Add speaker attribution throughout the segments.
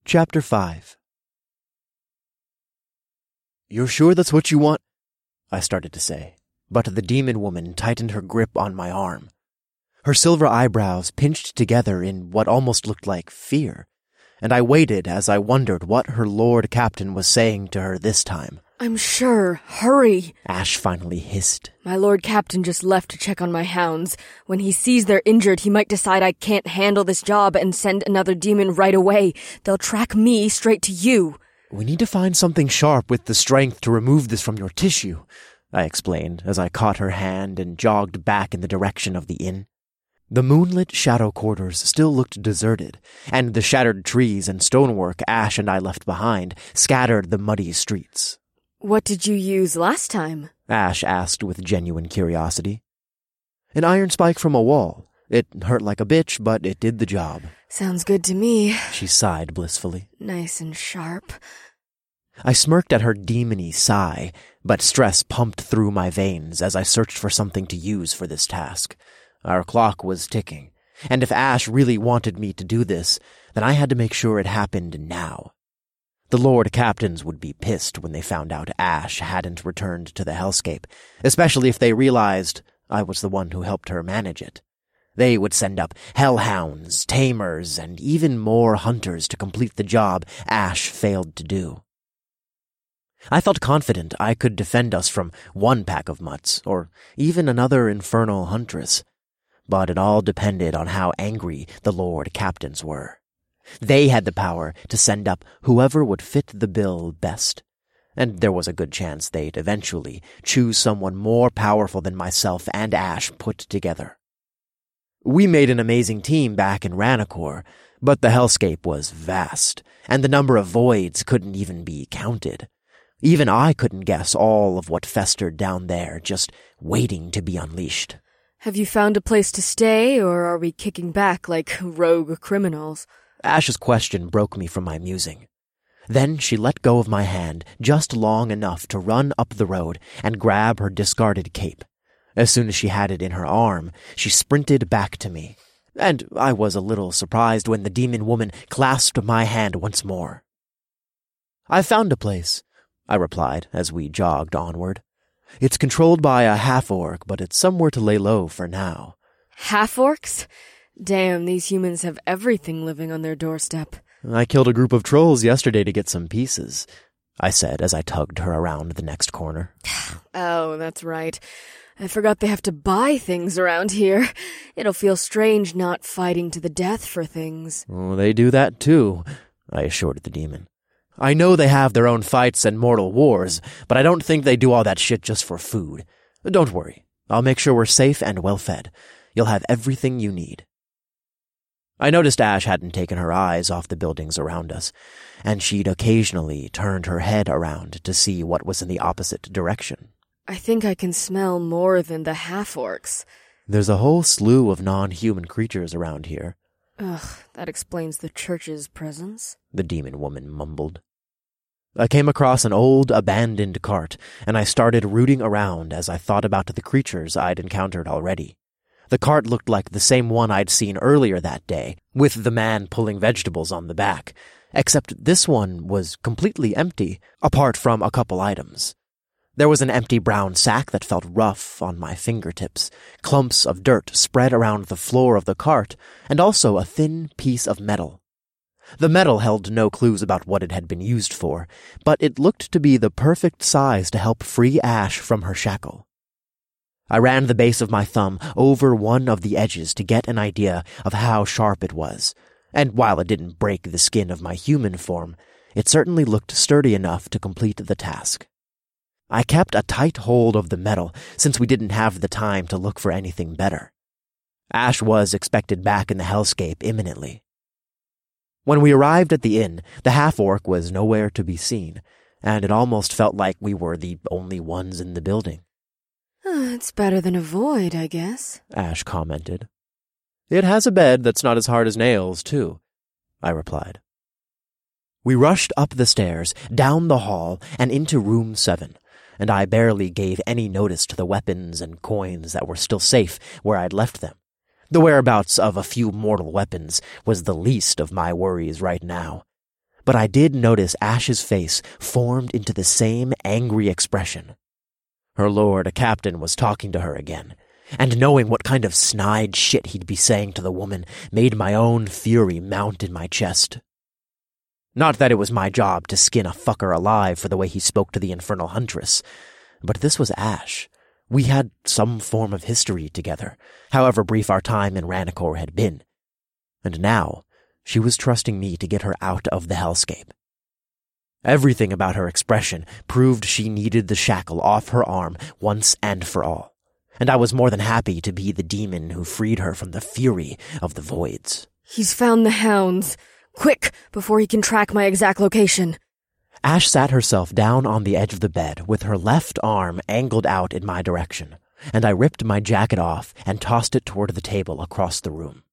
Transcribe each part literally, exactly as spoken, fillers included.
Speaker 1: Chapter five. "You're sure that's what you want?" I started to say, but the demon woman tightened her grip on my arm. Her silver eyebrows pinched together in what almost looked like fear, and I waited as I wondered what her Lord Captain was saying to her this time.
Speaker 2: "I'm sure. Hurry,"
Speaker 1: Ash finally hissed.
Speaker 2: "My Lord Captain just left to check on my hounds. When he sees they're injured, he might decide I can't handle this job and send another demon right away. They'll track me straight to you."
Speaker 1: "We need to find something sharp with the strength to remove this from your tissue," I explained as I caught her hand and jogged back in the direction of the inn. The moonlit shadow quarters still looked deserted, and the shattered trees and stonework Ash and I left behind scattered the muddy streets.
Speaker 2: "What did you use last time?"
Speaker 1: Ash asked with genuine curiosity. "An iron spike from a wall. It hurt like a bitch, but it did the job."
Speaker 2: "Sounds good to me,"
Speaker 1: she sighed blissfully.
Speaker 2: "Nice and sharp."
Speaker 1: I smirked at her demony sigh, but stress pumped through my veins as I searched for something to use for this task. Our clock was ticking, and if Ash really wanted me to do this, then I had to make sure it happened now. The Lord Captains would be pissed when they found out Ash hadn't returned to the hellscape, especially if they realized I was the one who helped her manage it. They would send up hellhounds, tamers, and even more hunters to complete the job Ash failed to do. I felt confident I could defend us from one pack of mutts, or even another infernal huntress, but it all depended on how angry the Lord Captains were. They had the power to send up whoever would fit the bill best, and there was a good chance they'd eventually choose someone more powerful than myself and Ash put together. We made an amazing team back in Ranacor, but the hellscape was vast, and the number of voids couldn't even be counted. Even I couldn't guess all of what festered down there, just waiting to be unleashed.
Speaker 2: "Have you found a place to stay, or are we kicking back like rogue criminals?"
Speaker 1: Ash's question broke me from my musing. Then she let go of my hand just long enough to run up the road and grab her discarded cape. As soon as she had it in her arm, she sprinted back to me, and I was a little surprised when the demon woman clasped my hand once more. "I've found a place," I replied as we jogged onward. "It's controlled by a half-orc, but it's somewhere to lay low for now."
Speaker 2: "Half-orcs? Damn, these humans have everything living on their doorstep."
Speaker 1: "I killed a group of trolls yesterday to get some pieces," I said as I tugged her around the next corner.
Speaker 2: "Oh, that's right. I forgot they have to buy things around here. It'll feel strange not fighting to the death for things."
Speaker 1: "Oh, they do that too," I assured the demon. "I know they have their own fights and mortal wars, but I don't think they do all that shit just for food. Don't worry. I'll make sure we're safe and well-fed. You'll have everything you need." I noticed Ash hadn't taken her eyes off the buildings around us, and she'd occasionally turned her head around to see what was in the opposite direction.
Speaker 2: "I think I can smell more than the half-orcs."
Speaker 1: "There's a whole slew of non-human creatures around here."
Speaker 2: "Ugh, that explains the church's presence,"
Speaker 1: the demon woman mumbled. I came across an old, abandoned cart, and I started rooting around as I thought about the creatures I'd encountered already. The cart looked like the same one I'd seen earlier that day, with the man pulling vegetables on the back, except this one was completely empty, apart from a couple items. There was an empty brown sack that felt rough on my fingertips, clumps of dirt spread around the floor of the cart, and also a thin piece of metal. The metal held no clues about what it had been used for, but it looked to be the perfect size to help free Ash from her shackle. I ran the base of my thumb over one of the edges to get an idea of how sharp it was, and while it didn't break the skin of my human form, it certainly looked sturdy enough to complete the task. I kept a tight hold of the metal since we didn't have the time to look for anything better. Ash was expected back in the hellscape imminently. When we arrived at the inn, the half-orc was nowhere to be seen, and it almost felt like we were the only ones in the building.
Speaker 2: Uh, "It's better than a void, I guess,"
Speaker 1: Ash commented. "It has a bed that's not as hard as nails, too," I replied. We rushed up the stairs, down the hall, and into room seven, and I barely gave any notice to the weapons and coins that were still safe where I'd left them. The whereabouts of a few mortal weapons was the least of my worries right now. but I did notice Ash's face formed into the same angry expression. Her lord, a captain, was talking to her again, and knowing what kind of snide shit he'd be saying to the woman made my own fury mount in my chest. Not that it was my job to skin a fucker alive for the way he spoke to the infernal huntress, but this was Ash. We had some form of history together, however brief our time in Ranacor had been. And now, she was trusting me to get her out of the hellscape. Everything about her expression proved she needed the shackle off her arm once and for all, and I was more than happy to be the demon who freed her from the fury of the voids.
Speaker 2: He's found the hounds. Quick, before he can track my exact location.
Speaker 1: Ash sat herself down on the edge of the bed with her left arm angled out in my direction, and I ripped my jacket off and tossed it toward the table across the room.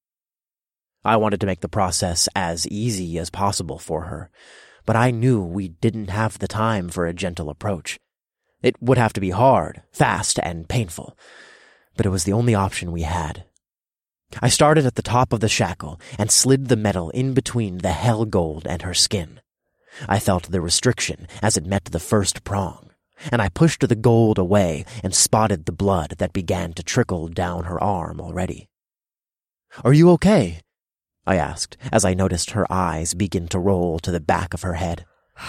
Speaker 1: I wanted to make the process as easy as possible for her, but I knew we didn't have the time for a gentle approach. It would have to be hard, fast, and painful, but it was the only option we had. I started at the top of the shackle and slid the metal in between the hell gold and her skin. I felt the restriction as it met the first prong, and I pushed the gold away and spotted the blood that began to trickle down her arm already. "Are you okay?" I asked as I noticed her eyes begin to roll to the back of her head.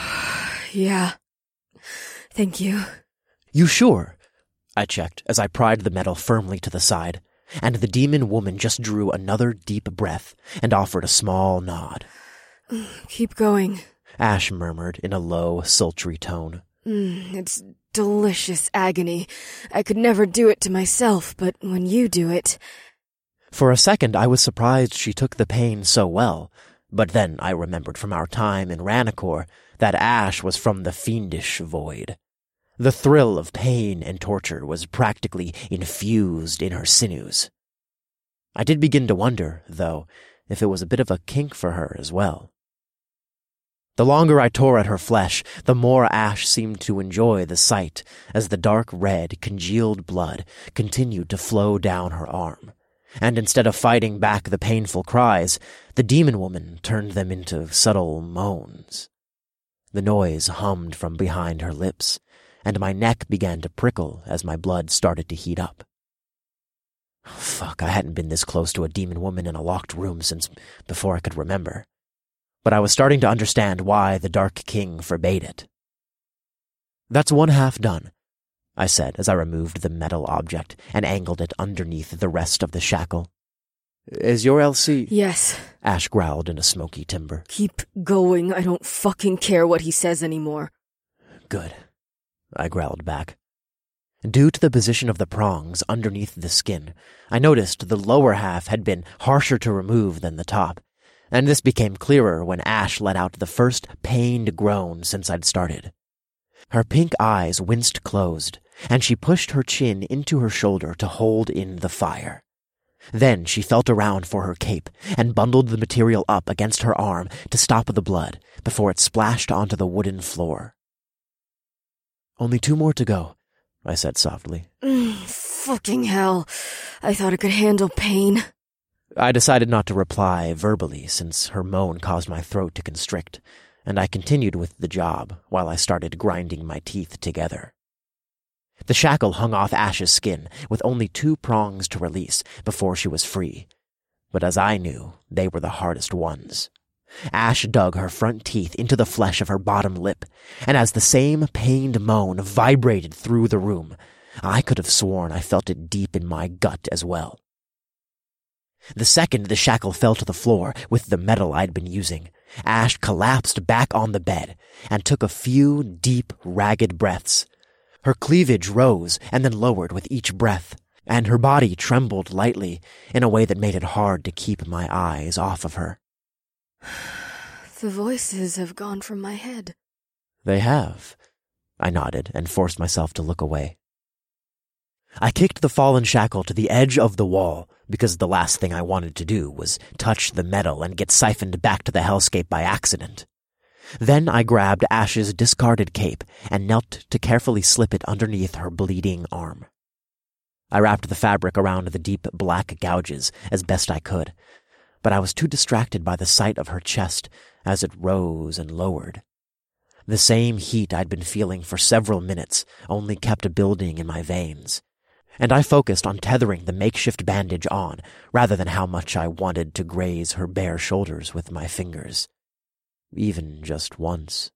Speaker 2: Yeah. Thank you.
Speaker 1: "You sure?" I checked as I pried the metal firmly to the side, and the demon woman just drew another deep breath and offered a small nod.
Speaker 2: Keep going,
Speaker 1: Ash murmured in a low, sultry tone.
Speaker 2: Mm, it's delicious agony. I could never do it to myself, but when you do it...
Speaker 1: For a second I was surprised she took the pain so well, but then I remembered from our time in Ranacor that Ash was from the fiendish void. The thrill of pain and torture was practically infused in her sinews. I did begin to wonder, though, if it was a bit of a kink for her as well. The longer I tore at her flesh, the more Ash seemed to enjoy the sight as the dark red, congealed blood continued to flow down her arm. And instead of fighting back the painful cries, the demon woman turned them into subtle moans. The noise hummed from behind her lips, and my neck began to prickle as my blood started to heat up. Fuck, I hadn't been this close to a demon woman in a locked room since before I could remember. But I was starting to understand why the Dark King forbade it. "That's one half done," I said as I removed the metal object and angled it underneath the rest of the shackle. "Is your L C...
Speaker 2: Yes.
Speaker 1: Ash growled in a smoky timbre.
Speaker 2: "Keep going. I don't fucking care what he says anymore."
Speaker 1: "Good," I growled back. Due to the position of the prongs underneath the skin, I noticed the lower half had been harsher to remove than the top, and this became clearer when Ash let out the first pained groan since I'd started. Her pink eyes winced closed, and she pushed her chin into her shoulder to hold in the fire. Then she felt around for her cape and bundled the material up against her arm to stop the blood before it splashed onto the wooden floor. "Only two more to go," I said softly.
Speaker 2: Mm, fucking hell. I thought I could handle pain.
Speaker 1: I decided not to reply verbally since her moan caused my throat to constrict, and I continued with the job while I started grinding my teeth together. The shackle hung off Ash's skin with only two prongs to release before she was free, but as I knew, they were the hardest ones. Ash dug her front teeth into the flesh of her bottom lip, and as the same pained moan vibrated through the room, I could have sworn I felt it deep in my gut as well. The second the shackle fell to the floor with the metal I'd been using, Ash collapsed back on the bed and took a few deep, ragged breaths. Her cleavage rose and then lowered with each breath, and her body trembled lightly in a way that made it hard to keep my eyes off of her.
Speaker 2: The voices have gone from my head.
Speaker 1: They have. I nodded and forced myself to look away. I kicked the fallen shackle to the edge of the wall because the last thing I wanted to do was touch the metal and get siphoned back to the hellscape by accident. Then I grabbed Ash's discarded cape and knelt to carefully slip it underneath her bleeding arm. I wrapped the fabric around the deep black gouges as best I could, but I was too distracted by the sight of her chest as it rose and lowered. The same heat I'd been feeling for several minutes only kept building in my veins, and I focused on tethering the makeshift bandage on rather than how much I wanted to graze her bare shoulders with my fingers, even just once.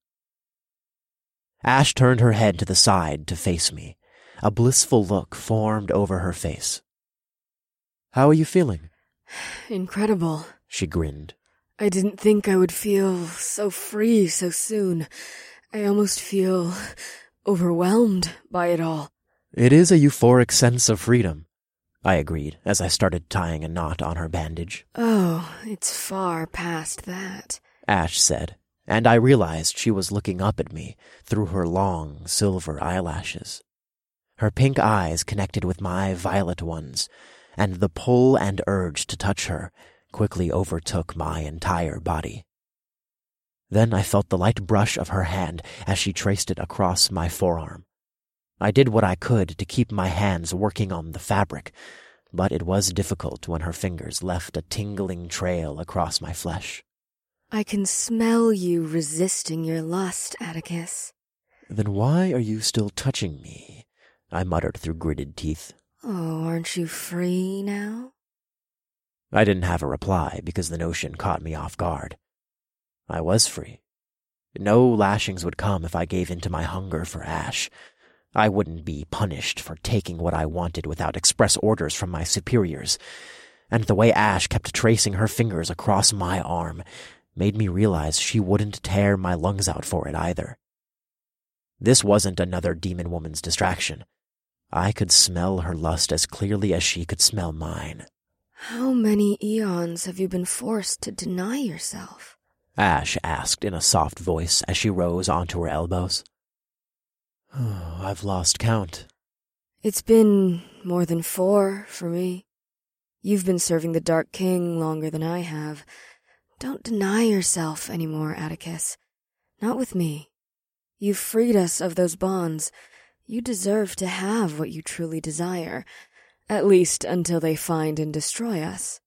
Speaker 1: Ash turned her head to the side to face me. A blissful look formed over her face. "How are you feeling?"
Speaker 2: "Incredible,"
Speaker 1: she grinned.
Speaker 2: "I didn't think I would feel so free so soon. I almost feel overwhelmed by it all."
Speaker 1: "It is a euphoric sense of freedom," I agreed as I started tying a knot on her bandage.
Speaker 2: "Oh, it's far past that,"
Speaker 1: Ash said, and I realized she was looking up at me through her long silver eyelashes. Her pink eyes connected with my violet ones, and the pull and urge to touch her quickly overtook my entire body. Then I felt the light brush of her hand as she traced it across my forearm. I did what I could to keep my hands working on the fabric, but it was difficult when her fingers left a tingling trail across my flesh.
Speaker 2: "I can smell you resisting your lust, Atticus."
Speaker 1: "Then why are you still touching me?" I muttered through gritted teeth.
Speaker 2: "Oh, aren't you free now?"
Speaker 1: I didn't have a reply because the notion caught me off guard. I was free. No lashings would come if I gave in to my hunger for Ash. I wouldn't be punished for taking what I wanted without express orders from my superiors, and the way Ash kept tracing her fingers across my arm made me realize she wouldn't tear my lungs out for it either. This wasn't another demon woman's distraction. I could smell her lust as clearly as she could smell mine.
Speaker 2: "How many eons have you been forced to deny yourself?"
Speaker 1: Ash asked in a soft voice as she rose onto her elbows. Oh, I've lost count.
Speaker 2: "It's been more than four for me. You've been serving the Dark King longer than I have. Don't deny yourself anymore, Atticus. Not with me. You've freed us of those bonds. You deserve to have what you truly desire, at least until they find and destroy us."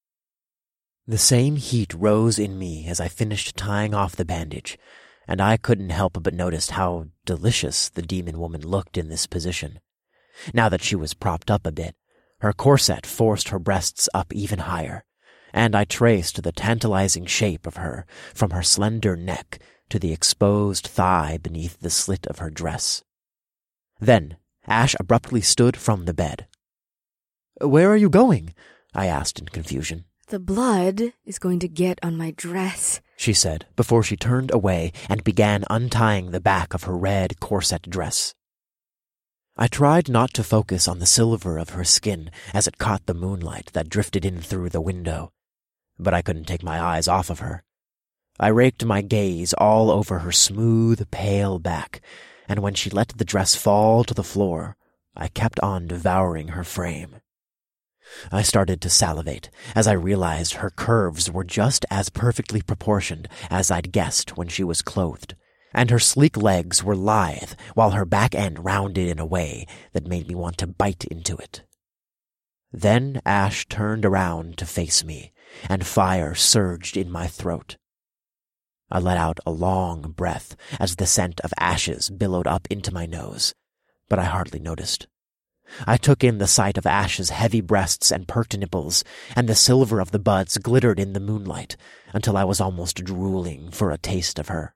Speaker 1: The same heat rose in me as I finished tying off the bandage, and I couldn't help but notice how delicious the demon woman looked in this position. Now that she was propped up a bit, her corset forced her breasts up even higher, and I traced the tantalizing shape of her from her slender neck to the exposed thigh beneath the slit of her dress. Then Ash abruptly stood from the bed. "Where are you going?" I asked in confusion.
Speaker 2: "The blood is going to get on my dress,"
Speaker 1: she said, before she turned away and began untying the back of her red corset dress. I tried not to focus on the silver of her skin as it caught the moonlight that drifted in through the window, but I couldn't take my eyes off of her. I raked my gaze all over her smooth, pale back, and when she let the dress fall to the floor, I kept on devouring her frame. I started to salivate as I realized her curves were just as perfectly proportioned as I'd guessed when she was clothed, and her sleek legs were lithe while her back end rounded in a way that made me want to bite into it. Then Ash turned around to face me, and fire surged in my throat. I let out a long breath as the scent of ashes billowed up into my nose, but I hardly noticed. I took in the sight of Ash's heavy breasts and perked nipples, and the silver of the buds glittered in the moonlight until I was almost drooling for a taste of her.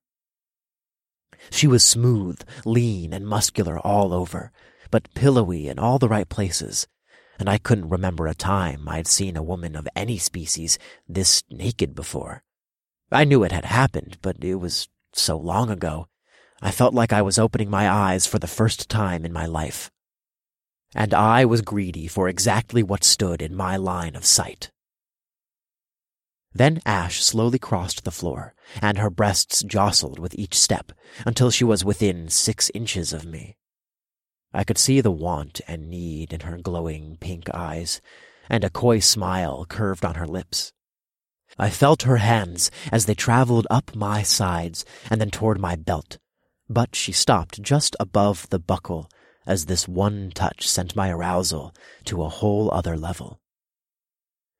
Speaker 1: She was smooth, lean, and muscular all over, but pillowy in all the right places, and I couldn't remember a time I'd seen a woman of any species this naked before. I knew it had happened, but it was so long ago. I felt like I was opening my eyes for the first time in my life. And I was greedy for exactly what stood in my line of sight. Then Ash slowly crossed the floor, and her breasts jostled with each step until she was within six inches of me. I could see the want and need in her glowing pink eyes, and a coy smile curved on her lips. I felt her hands as they traveled up my sides and then toward my belt, but she stopped just above the buckle as this one touch sent my arousal to a whole other level.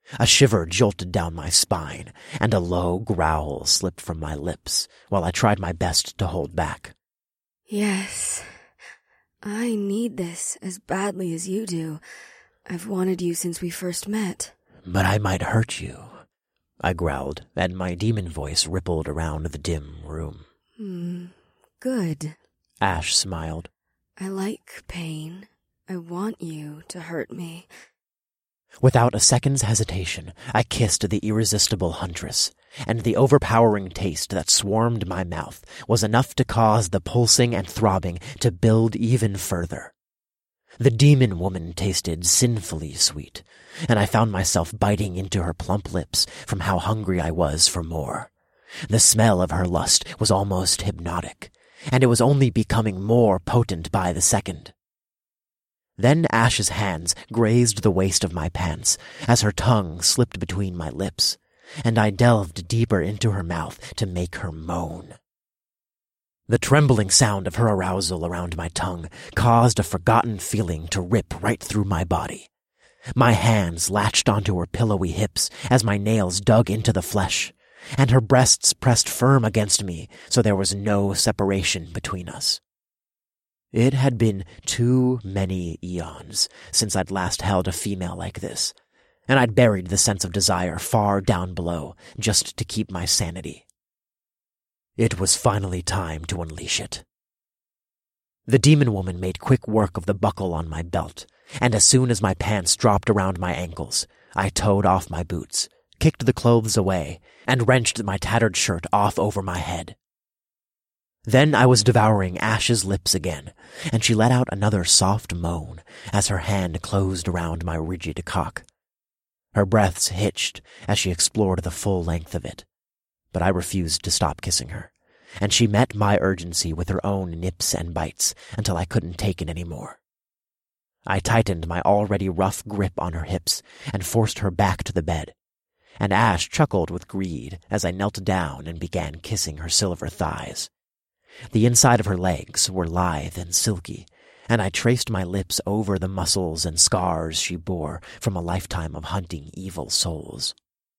Speaker 1: A shiver jolted down my spine, and a low growl slipped from my lips while I tried my best to hold back.
Speaker 2: Yes, I need this as badly as you do. I've wanted you since we first met.
Speaker 1: But I might hurt you, I growled, and my demon voice rippled around the dim room.
Speaker 2: Hmm, good.
Speaker 1: Ash smiled.
Speaker 2: I like pain. I want you to hurt me.
Speaker 1: Without a second's hesitation, I kissed the irresistible huntress, and the overpowering taste that swarmed my mouth was enough to cause the pulsing and throbbing to build even further. The demon woman tasted sinfully sweet, and I found myself biting into her plump lips from how hungry I was for more. The smell of her lust was almost hypnotic, and it was only becoming more potent by the second. Then Ash's hands grazed the waist of my pants as her tongue slipped between my lips, and I delved deeper into her mouth to make her moan. The trembling sound of her arousal around my tongue caused a forgotten feeling to rip right through my body. My hands latched onto her pillowy hips as my nails dug into the flesh, and her breasts pressed firm against me so there was no separation between us. It had been too many eons since I'd last held a female like this, and I'd buried the sense of desire far down below just to keep my sanity. It was finally time to unleash it. The demon woman made quick work of the buckle on my belt, and as soon as my pants dropped around my ankles, I towed off my boots, kicked the clothes away, and wrenched my tattered shirt off over my head. Then I was devouring Ash's lips again, and she let out another soft moan as her hand closed around my rigid cock. Her breaths hitched as she explored the full length of it, but I refused to stop kissing her, and she met my urgency with her own nips and bites until I couldn't take it any more. I tightened my already rough grip on her hips and forced her back to the bed, and Ash chuckled with greed as I knelt down and began kissing her silver thighs. The inside of her legs were lithe and silky, and I traced my lips over the muscles and scars she bore from a lifetime of hunting evil souls.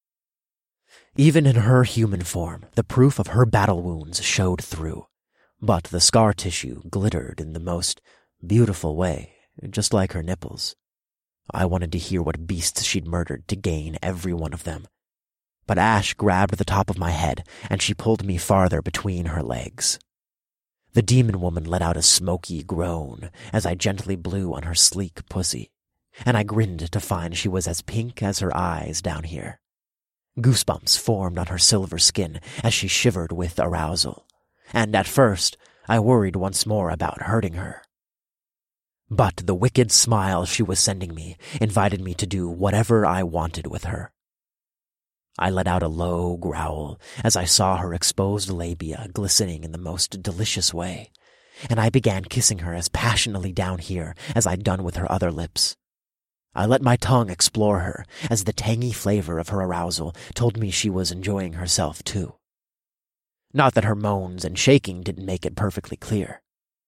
Speaker 1: Even in her human form, the proof of her battle wounds showed through, but the scar tissue glittered in the most beautiful way, just like her nipples. I wanted to hear what beasts she'd murdered to gain every one of them. But Ash grabbed the top of my head, and she pulled me farther between her legs. The demon woman let out a smoky groan as I gently blew on her sleek pussy, and I grinned to find she was as pink as her eyes down here. Goosebumps formed on her silver skin as she shivered with arousal, and at first I worried once more about hurting her. But the wicked smile she was sending me invited me to do whatever I wanted with her. I let out a low growl as I saw her exposed labia glistening in the most delicious way, and I began kissing her as passionately down here as I'd done with her other lips. I let my tongue explore her as the tangy flavor of her arousal told me she was enjoying herself too. Not that her moans and shaking didn't make it perfectly clear.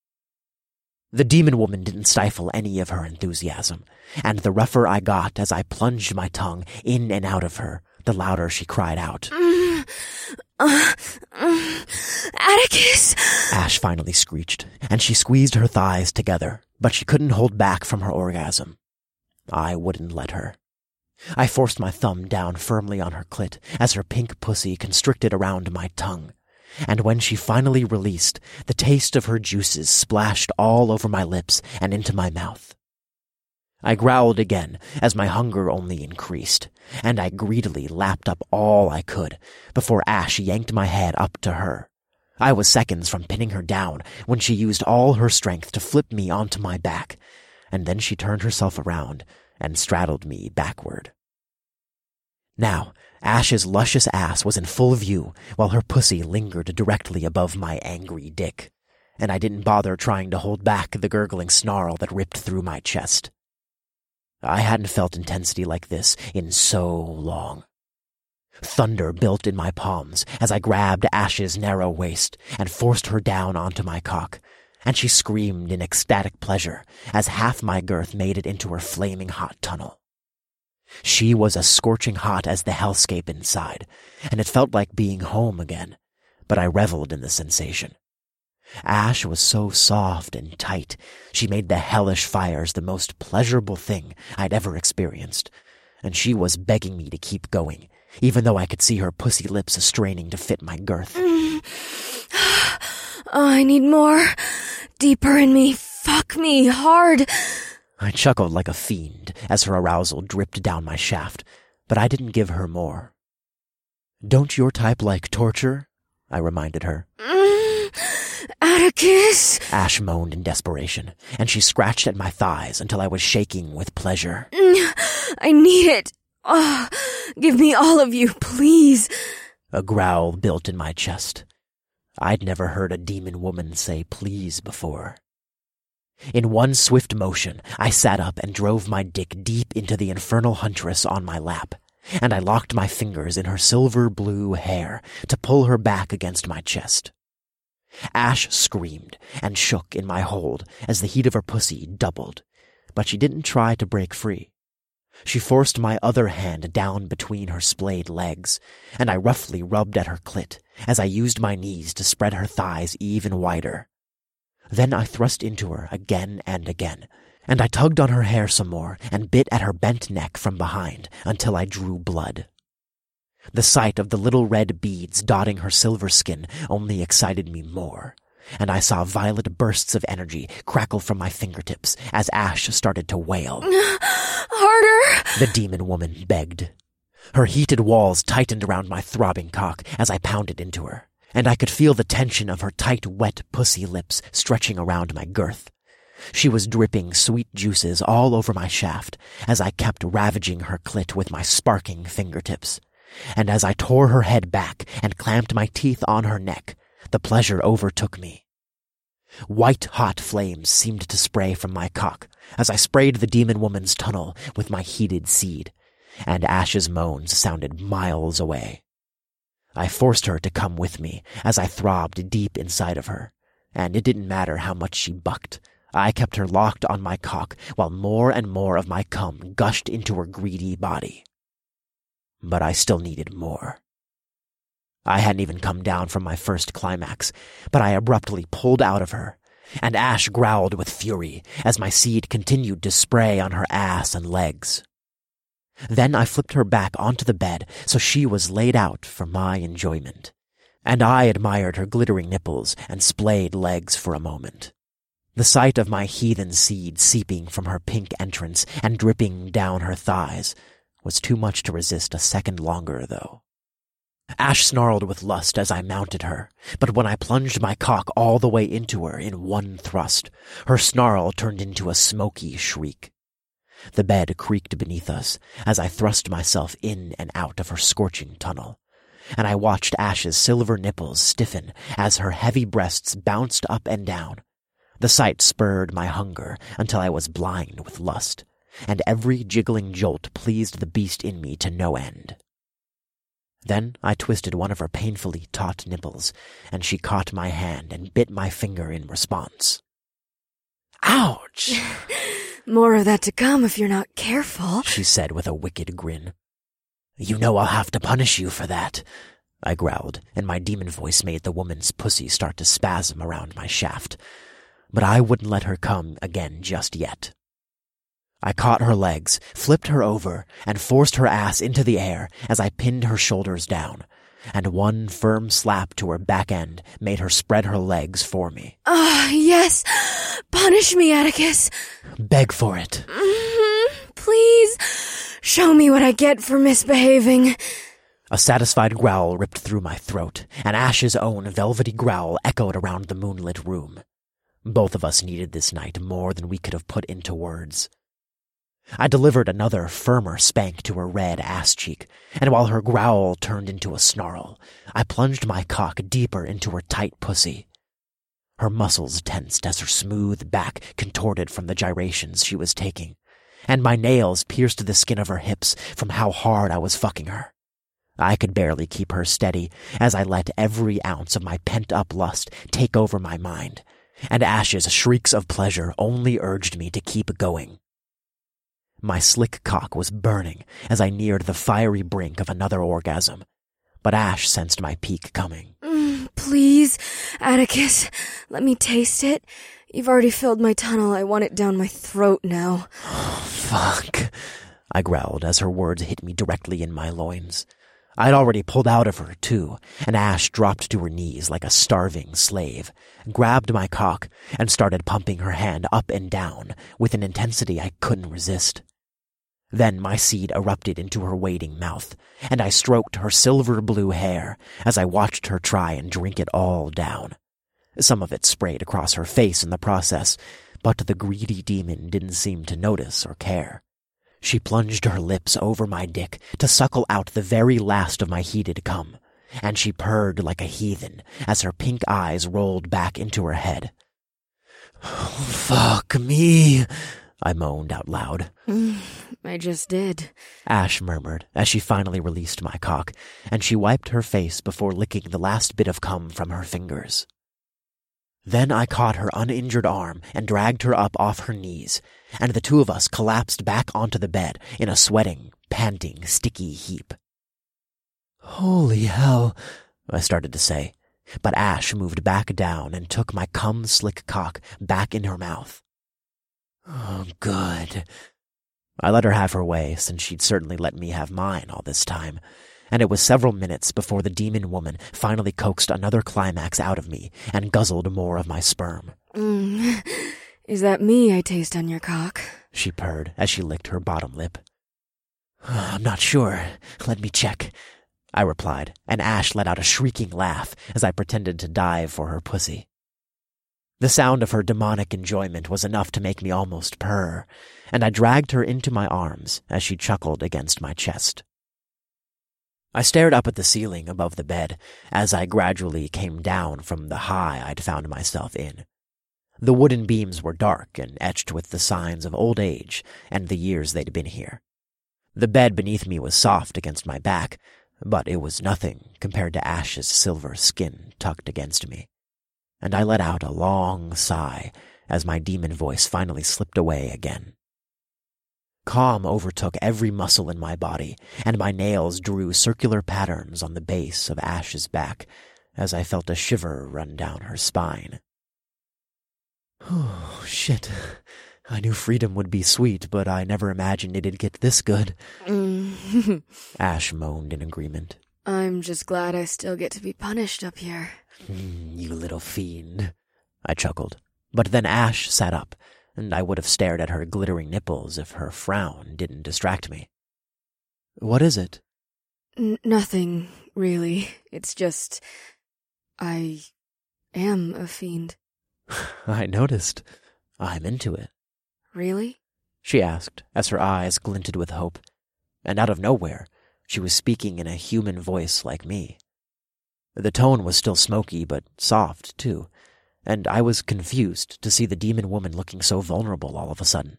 Speaker 1: The demon woman didn't stifle any of her enthusiasm, and the rougher I got as I plunged my tongue in and out of her, the louder she cried out.
Speaker 2: Mm, uh, uh, Atticus!
Speaker 1: Ash finally screeched, and she squeezed her thighs together, but she couldn't hold back from her orgasm. I wouldn't let her. I forced my thumb down firmly on her clit as her pink pussy constricted around my tongue, and when she finally released, the taste of her juices splashed all over my lips and into my mouth. I growled again as my hunger only increased, and I greedily lapped up all I could before Ash yanked my head up to her. I was seconds from pinning her down when she used all her strength to flip me onto my back, and then she turned herself around and straddled me backward. Now, Ash's luscious ass was in full view while her pussy lingered directly above my angry dick, and I didn't bother trying to hold back the gurgling snarl that ripped through my chest. I hadn't felt intensity like this in so long. Thunder built in my palms as I grabbed Ash's narrow waist and forced her down onto my cock, and she screamed in ecstatic pleasure as half my girth made it into her flaming hot tunnel. She was as scorching hot as the hellscape inside, and it felt like being home again, but I reveled in the sensation. Ash was so soft and tight, she made the hellish fires the most pleasurable thing I'd ever experienced, and she was begging me to keep going, even though I could see her pussy lips straining to fit my girth.
Speaker 2: Mm. Oh, I need more. Deeper in me. Fuck me hard.
Speaker 1: I chuckled like a fiend as her arousal dripped down my shaft, but I didn't give her more. Don't your type like torture? I reminded her.
Speaker 2: Mm, Atticus!
Speaker 1: Ash moaned in desperation, and she scratched at my thighs until I was shaking with pleasure.
Speaker 2: Mm, I need it. Oh, give me all of you, please.
Speaker 1: A growl built in my chest. I'd never heard a demon woman say please before. In one swift motion, I sat up and drove my dick deep into the infernal huntress on my lap, and I locked my fingers in her silver-blue hair to pull her back against my chest. Ash screamed and shook in my hold as the heat of her pussy doubled, but she didn't try to break free. She forced my other hand down between her splayed legs, and I roughly rubbed at her clit as I used my knees to spread her thighs even wider. Then I thrust into her again and again, and I tugged on her hair some more and bit at her bent neck from behind until I drew blood. The sight of the little red beads dotting her silver skin only excited me more, and I saw violet bursts of energy crackle from my fingertips as Ash started to wail.
Speaker 2: Harder!
Speaker 1: The demon woman begged. Her heated walls tightened around my throbbing cock as I pounded into her, and I could feel the tension of her tight, wet pussy lips stretching around my girth. She was dripping sweet juices all over my shaft as I kept ravaging her clit with my sparking fingertips. And as I tore her head back and clamped my teeth on her neck, the pleasure overtook me. White-hot flames seemed to spray from my cock as I sprayed the demon woman's tunnel with my heated seed, and Ash's moans sounded miles away. I forced her to come with me as I throbbed deep inside of her, and it didn't matter how much she bucked. I kept her locked on my cock while more and more of my cum gushed into her greedy body. But I still needed more. I hadn't even come down from my first climax, but I abruptly pulled out of her, and Ash growled with fury as my seed continued to spray on her ass and legs. Then I flipped her back onto the bed so she was laid out for my enjoyment, and I admired her glittering nipples and splayed legs for a moment. The sight of my heathen seed seeping from her pink entrance and dripping down her thighs was too much to resist a second longer, though. Ash snarled with lust as I mounted her, but when I plunged my cock all the way into her in one thrust, her snarl turned into a smoky shriek. The bed creaked beneath us as I thrust myself in and out of her scorching tunnel, and I watched Ash's silver nipples stiffen as her heavy breasts bounced up and down. The sight spurred my hunger until I was blind with lust, and every jiggling jolt pleased the beast in me to no end. Then I twisted one of her painfully taut nipples, and she caught my hand and bit my finger in response. Ouch!
Speaker 2: More of that to come if you're not careful,
Speaker 1: she said with a wicked grin. You know I'll have to punish you for that, I growled, and my demon voice made the woman's pussy start to spasm around my shaft. But I wouldn't let her come again just yet. I caught her legs, flipped her over, and forced her ass into the air as I pinned her shoulders down, and one firm slap to her back end made her spread her legs for me.
Speaker 2: Ah, uh, yes! Punish me, Atticus!
Speaker 1: Beg for it.
Speaker 2: Mm-hmm. Please, show me what I get for misbehaving.
Speaker 1: A satisfied growl ripped through my throat, and Ash's own velvety growl echoed around the moonlit room. Both of us needed this night more than we could have put into words. I delivered another, firmer spank to her red ass cheek, and while her growl turned into a snarl, I plunged my cock deeper into her tight pussy. Her muscles tensed as her smooth back contorted from the gyrations she was taking, and my nails pierced the skin of her hips from how hard I was fucking her. I could barely keep her steady as I let every ounce of my pent-up lust take over my mind, and Ash's shrieks of pleasure only urged me to keep going. My slick cock was burning as I neared the fiery brink of another orgasm, but Ash sensed my peak coming.
Speaker 2: Mm, please, Atticus, let me taste it. You've already filled my tunnel. I want it down my throat now.
Speaker 1: Oh, fuck, I growled as her words hit me directly in my loins. I'd already pulled out of her, too, and Ash dropped to her knees like a starving slave, grabbed my cock, and started pumping her hand up and down with an intensity I couldn't resist. Then my seed erupted into her waiting mouth, and I stroked her silver-blue hair as I watched her try and drink it all down. Some of it sprayed across her face in the process, but the greedy demon didn't seem to notice or care. She plunged her lips over my dick to suckle out the very last of my heated cum, and she purred like a heathen as her pink eyes rolled back into her head. Oh, fuck me, I moaned out loud.
Speaker 2: Mm, I just did,
Speaker 1: Ash murmured as she finally released my cock, and she wiped her face before licking the last bit of cum from her fingers. Then I caught her uninjured arm and dragged her up off her knees, and the two of us collapsed back onto the bed in a sweating, panting, sticky heap. Holy hell, I started to say, but Ash moved back down and took my cum-slick cock back in her mouth. Oh, good. I let her have her way, since she'd certainly let me have mine all this time, and it was several minutes before the demon woman finally coaxed another climax out of me and guzzled more of my sperm.
Speaker 2: Mm, is that me I taste on your cock?
Speaker 1: She purred as she licked her bottom lip. I'm not sure. Let me check, I replied, and Ash let out a shrieking laugh as I pretended to dive for her pussy. The sound of her demonic enjoyment was enough to make me almost purr, and I dragged her into my arms as she chuckled against my chest. I stared up at the ceiling above the bed as I gradually came down from the high I'd found myself in. The wooden beams were dark and etched with the signs of old age and the years they'd been here. The bed beneath me was soft against my back, but it was nothing compared to Ash's silver skin tucked against me, and I let out a long sigh as my demon voice finally slipped away again. Calm overtook every muscle in my body, and my nails drew circular patterns on the base of Ash's back as I felt a shiver run down her spine. Oh, shit. I knew freedom would be sweet, but I never imagined it'd get this good.
Speaker 2: Mm.
Speaker 1: Ash moaned in agreement.
Speaker 2: I'm just glad I still get to be punished up here.
Speaker 1: Mm, you little fiend, I chuckled. But then Ash sat up, and I would have stared at her glittering nipples if her frown didn't distract me. What is it?
Speaker 2: N- nothing, really. It's just... I am a fiend.
Speaker 1: I noticed. I'm into it.
Speaker 2: Really?
Speaker 1: She asked, as her eyes glinted with hope. And out of nowhere, she was speaking in a human voice like me. The tone was still smoky, but soft, too, and I was confused to see the demon woman looking so vulnerable all of a sudden.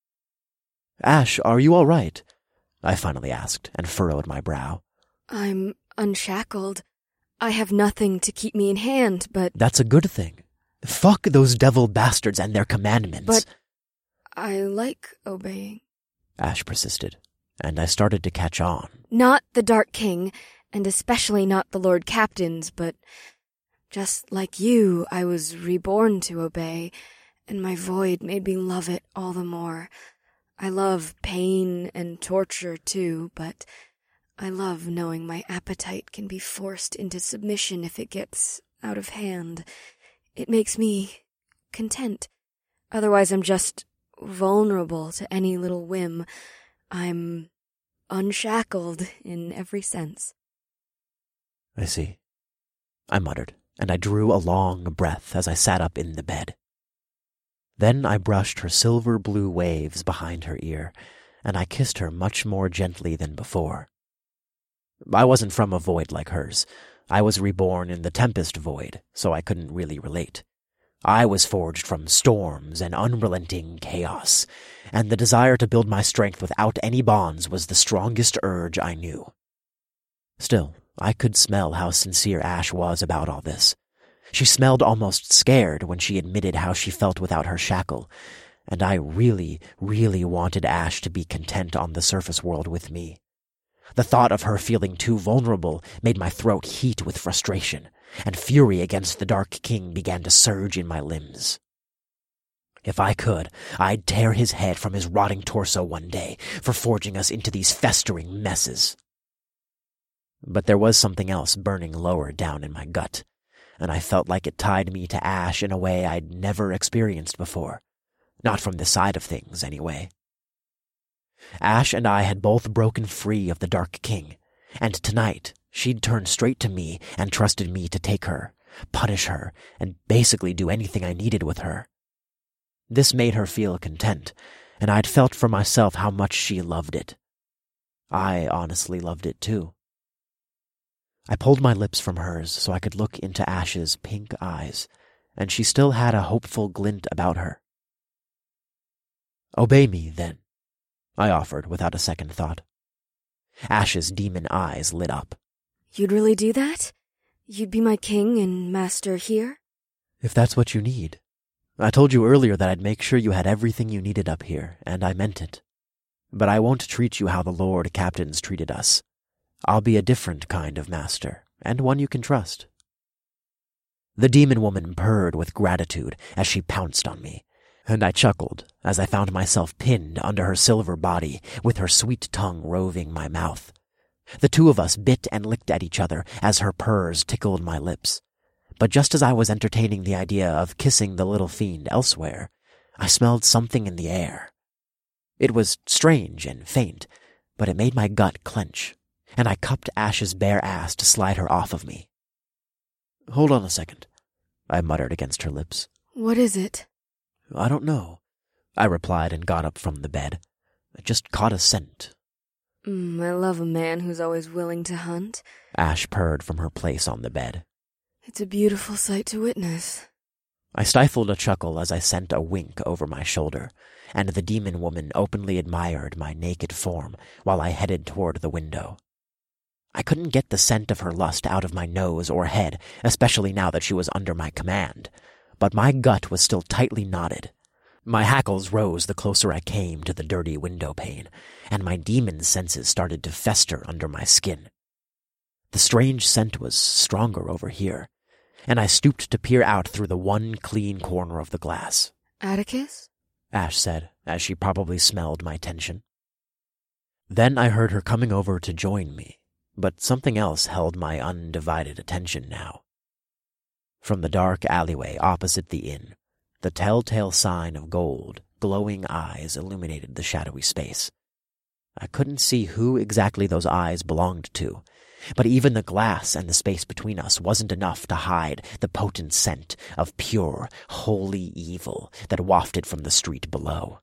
Speaker 1: Ash, are you all right? I finally asked, and furrowed my brow.
Speaker 2: I'm unshackled. I have nothing to keep me in hand, but...
Speaker 1: That's a good thing. Fuck those devil bastards and their commandments.
Speaker 2: But I like obeying,
Speaker 1: Ash persisted, and I started to catch on.
Speaker 2: Not the Dark King, and especially not the Lord Captain's, but just like you, I was reborn to obey, and my void made me love it all the more. I love pain and torture, too, but I love knowing my appetite can be forced into submission if it gets out of hand. It makes me content. Otherwise, I'm just vulnerable to any little whim. I'm unshackled in every sense.
Speaker 1: I see, I muttered, and I drew a long breath as I sat up in the bed. Then I brushed her silver-blue waves behind her ear, and I kissed her much more gently than before. I wasn't from a void like hers. I was reborn in the Tempest Void, so I couldn't really relate. I was forged from storms and unrelenting chaos, and the desire to build my strength without any bonds was the strongest urge I knew. Still, I could smell how sincere Ash was about all this. She smelled almost scared when she admitted how she felt without her shackle, And I really, really wanted Ash to be content on the surface world with me. The thought of her feeling too vulnerable made my throat heat with frustration, and fury against the Dark King began to surge in my limbs. If I could, I'd tear his head from his rotting torso one day for forging us into these festering messes. But there was something else burning lower down in my gut, and I felt like it tied me to Ash in a way I'd never experienced before. Not from this side of things, anyway. Ash and I had both broken free of the Dark King, and tonight she'd turned straight to me and trusted me to take her, punish her, and basically do anything I needed with her. This made her feel content, and I'd felt for myself how much she loved it. I honestly loved it too. I pulled my lips from hers so I could look into Ash's pink eyes, and she still had a hopeful glint about her. "Obey me, then," I offered without a second thought. Ash's demon eyes lit up.
Speaker 2: "You'd really do that? You'd be my king and master here?"
Speaker 1: "If that's what you need. I told you earlier that I'd make sure you had everything you needed up here, and I meant it. But I won't treat you how the Lord Captains treated us. I'll be a different kind of master, and one you can trust." The demon woman purred with gratitude as she pounced on me, and I chuckled as I found myself pinned under her silver body with her sweet tongue roving my mouth. The two of us bit and licked at each other as her purrs tickled my lips. But just as I was entertaining the idea of kissing the little fiend elsewhere, I smelled something in the air. It was strange and faint, but it made my gut clench, and I cupped Ash's bare ass to slide her off of me. "Hold on a second," I muttered against her lips.
Speaker 2: "What is it?"
Speaker 1: "I don't know," I replied and got up from the bed. I just caught a scent.
Speaker 2: Mm, I love a man who's always willing to hunt.
Speaker 1: Ash purred from her place on the bed.
Speaker 2: It's a beautiful sight to witness.
Speaker 1: I stifled a chuckle as I sent a wink over my shoulder, and the demon woman openly admired my naked form while I headed toward the window. I couldn't get the scent of her lust out of my nose or head, especially now that she was under my command, but my gut was still tightly knotted. My hackles rose the closer I came to the dirty window pane, and my demon senses started to fester under my skin. The strange scent was stronger over here, and I stooped to peer out through the one clean corner of the glass.
Speaker 2: "Atticus?"
Speaker 1: Ash said, as she probably smelled my tension. Then I heard her coming over to join me, but something else held my undivided attention now. From the dark alleyway opposite the inn, the telltale sign of gold, glowing eyes illuminated the shadowy space. I couldn't see who exactly those eyes belonged to, but even the glass and the space between us wasn't enough to hide the potent scent of pure, holy evil that wafted from the street below.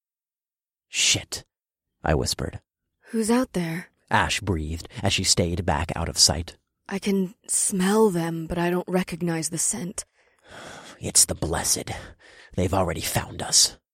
Speaker 1: "Shit," I whispered.
Speaker 2: "Who's out there?"
Speaker 1: Ash breathed as she stayed back out of sight.
Speaker 2: "I can smell them, but I don't recognize the scent."
Speaker 1: "It's the blessed. They've already found us."